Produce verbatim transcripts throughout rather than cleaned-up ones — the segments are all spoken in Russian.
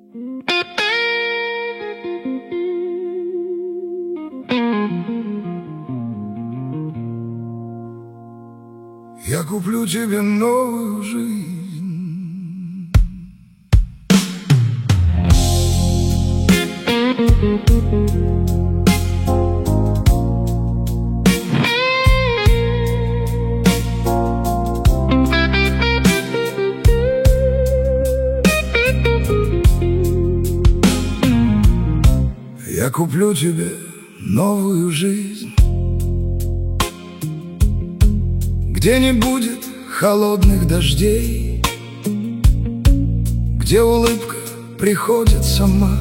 Я куплю тебе новую жизнь. Я куплю тебе новую жизнь, где не будет холодных дождей, где улыбка приходит сама,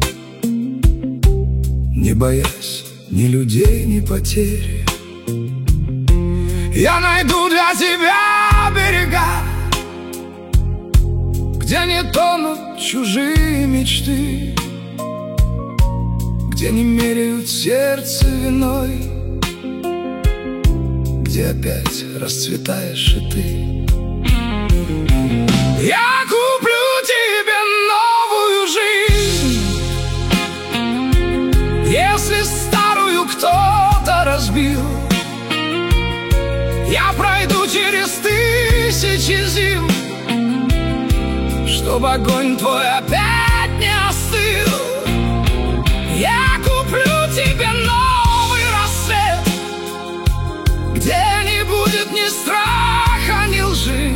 не боясь ни людей, ни потери. Я найду для тебя берега, где не тонут чужие мечты, где не меряют сердце виной, где опять расцветаешь и ты. Я куплю тебе новую жизнь, если старую кто-то разбил. Я пройду через тысячи зим, чтобы огонь твой опять не остыл. Я куплю тебе новый рассвет, где не будет ни страха, ни лжи.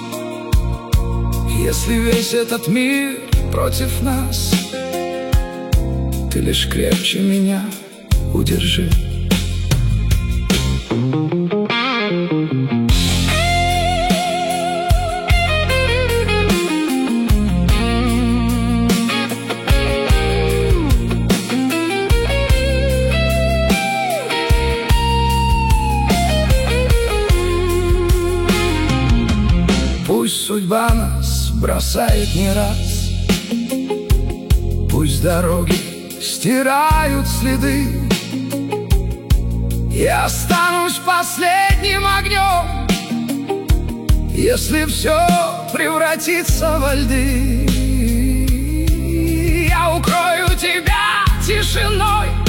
Если весь этот мир против нас, ты лишь крепче меня удержи. Пусть судьба нас бросает не раз, пусть дороги стирают следы, я останусь последним огнем, если все превратится во льды. Я укрою тебя тишиной,